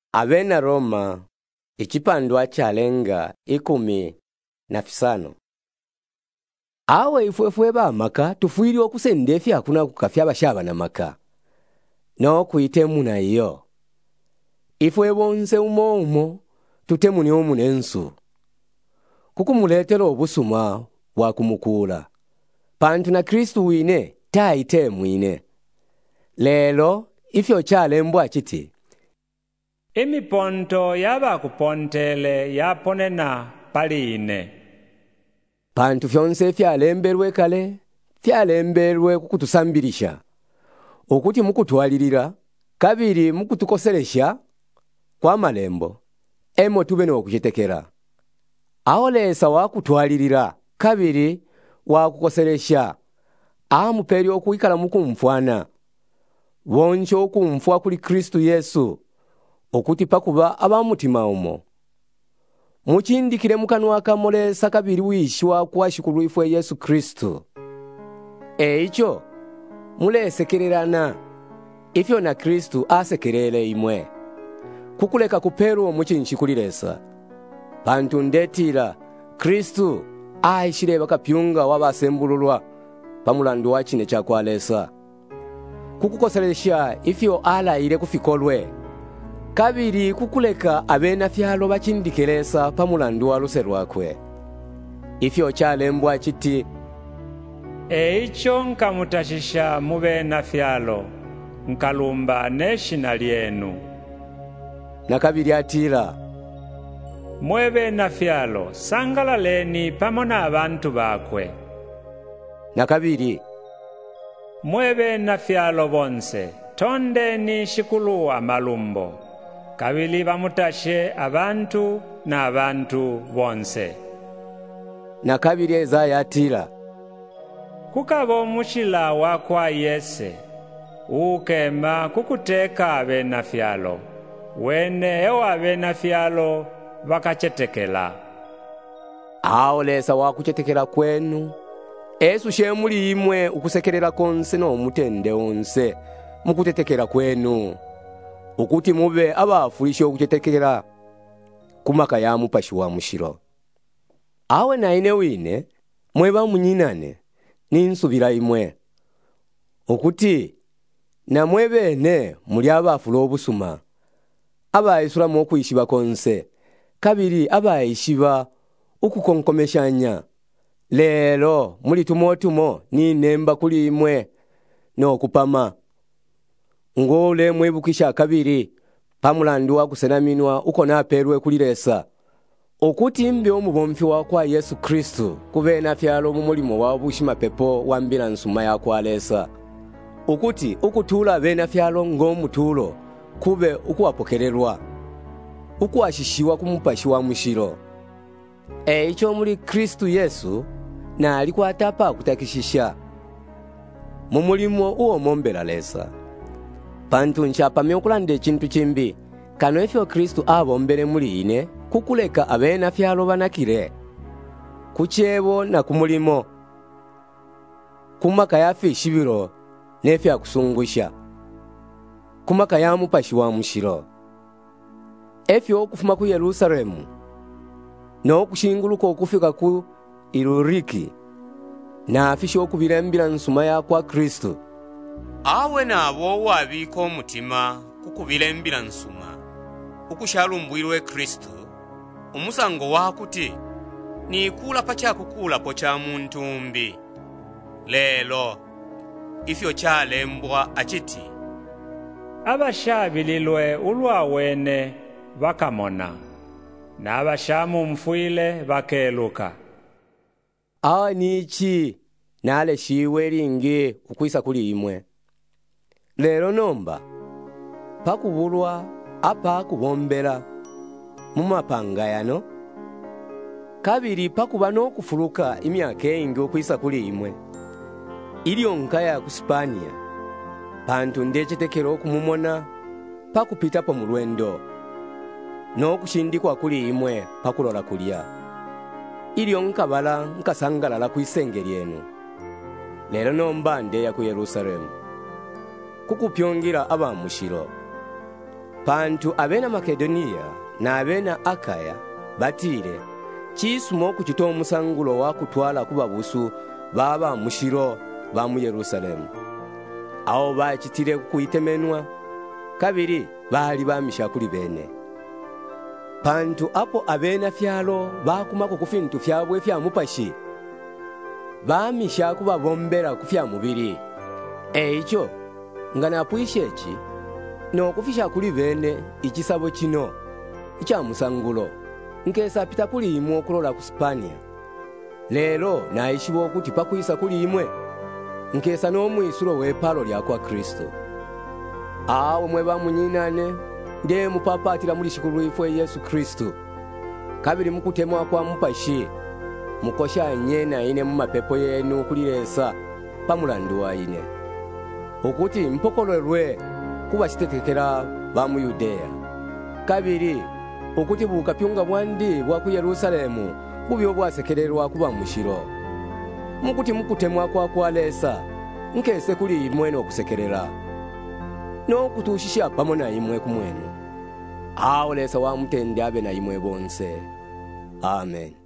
Abena Roma ichipandwa chalenga 15. Awe ifwefwe bamaka tufuiri okusendefya akuna kukafya bashaba na maka no kuitemu na iyo ifwe bonse umo tutemu ni omunensu kukumuletera obusuma wa kumukula pantu na Kristu wine taitemu ine lelo ifyo chalembwa chiti imiponto yabakupontele yaponena paline. Pantu fyonse fyalemberwe kale fyalemberwe kukutusambirisha okuti mukutwalirira kabiri mukutukoselesha kwa malembo emo tube n'okukitekera aolesa wakutwalirira kabiri wakukoselesha amuperi okuikala mukumfwana woncho okumfwa kuli Kristu Yesu okuti pakuba abamutima umo muchindikire mukanwa kamolesa kabiri wishwa kwashikulu ifwe Yesu Kristu eicho mulesekererana ifyo na Kristu asekerele imwe kukuleka kuperu muchinchikulilesa pantu ndetira Kristu aishile bakapyunga wabasembululwa pamulandu wa chine chakwalesa kukukoselesha ifyo alaile kufikolwe kabiri kukuleka abena fyalo bachindikelesa pamulandu wa luse lwakwe ifyo chalembwa chiti eicho nkamutashisha mubena fyalo nkalumba neshina lyenu na kabiri atira mwebena fyalo sangalaleni pamona abantu bakwe na kabiri mwebena fyalo bonse tondeni shikuluwa malumbo kabili bamutashe abantu na abantu bonse na kabiri Ezaya atira kukabo mushila wakwa Yese ukema kukuteka abena fyalo wene ewa abena fyalo bakachetekela aolesa wakuchetekela kwenu Esu shemuli imwe ukusekerera konse no mutende onse mukutetekera kwenu ukuti mube abafulisha okuchetekera kumaka ya mupashi wa mushiro awe na ine wine mweba munyinane ninsubira imwe ukuti na mwebene muli abafula obusuma abayisura mu okuyishiba konse kabiri abayishiba ukukonkomeshanya lelo muli tumotumo ni nemba kuli imwe no kupama ngole mwebukisha kabiri pamulandu wa kusenaminwa uko naperwe kulilesa okuti mbe omubomfi wakwa Yesu Kristu kubena fyalo mu mulimo wa bushima pepo wambira nsuma yakwalesa okuti ukutula bena fyalo ngomutulo kube ukuwapokererwa ukuwashishiwa kumupashi wa mushiro eicho muri Kristu Yesu na alikuwa atapa kutakishisha mu mulimo uwo mombela lesa pantu nchapamye okulande chintu chimbi kano ifyo Kristu abombele muli ine kukuleka abena fyalo banakire kuchebo na kumulimo kumaka yafi shibiro nefya kusungusha kumaka ya mupashi wa mushiro efyo okufuma ku Yerusalemu no kushinguluka okufika ku Iluriki na afisho okubirembira nsuma ya kwa Kristu awe nabo wabiko omutima kukubirembira nsuma ukushalumbwirwe Kristu umusango wakuti nikula pachakukula po cha muntu mbi lelo ifyo chalembwa achiti abashabililwe ulwawene bakamona na abashamu mfuile bakeluka awa nichi nale shiwe lingi ukwisa kuli imwe lelo nomba pakubulwa apa kubombera mumapangayano kabiri pakuba n'okufuluka imyaka engi okwisa kuli imwe ilio nkaya ku Spania pantu ndechetekero okumumona pakupita po mulwendo n'okushindikwa kuli imwe pakulola kulya ilio nkabala nkasangalala ku isenge lyenu lero nomba ndeya ku Yerusalemu kukupyongira abamushiro Pantu abena Makedoniya na abena Akaya batire chisuma okuchita omusangulo wa kutwala kuba busu baba mushiro ba mu Yerusalemu. Awo bachitire kuitemenwa kabiri bali bamisha kuli bene. Pantu apo abena fyalo bakumako kufintu fyabwe fya mupashi bamisha kuba bombera kufya mubiri. Echo ngana puishechi no kufisha kuli bene ikisabo kino ikya musangulo nkesa pita kuli imwe okulola ku Spania. Lero naishibo okuti pakuisa kuli imwe nkesa n'omwisulo w'epalo lya kwa Kristo. Awo mwe bamunyinane ndiye mupapatira muri shikulu ifwe Yesu Kristo. Kabiri mukutemwa kwa mupashi mukosha nyena ine mu mapepo yenu kulilesa pamulandu wa ine okuti mpokolelwe kuba kitetekera ba mu Yudeya. Kabiri okuti bukapyunga bwandi bwa ku Yerusalemu bubyo bwasekererwa kuba mushiro mukuti mukutemwa kwa kwalesa nkese kuli imwe n'okusekerera n'okutushisha pamona imwe kumwenu. Awo lesa wa mutende abe na imwe bonse. Amen.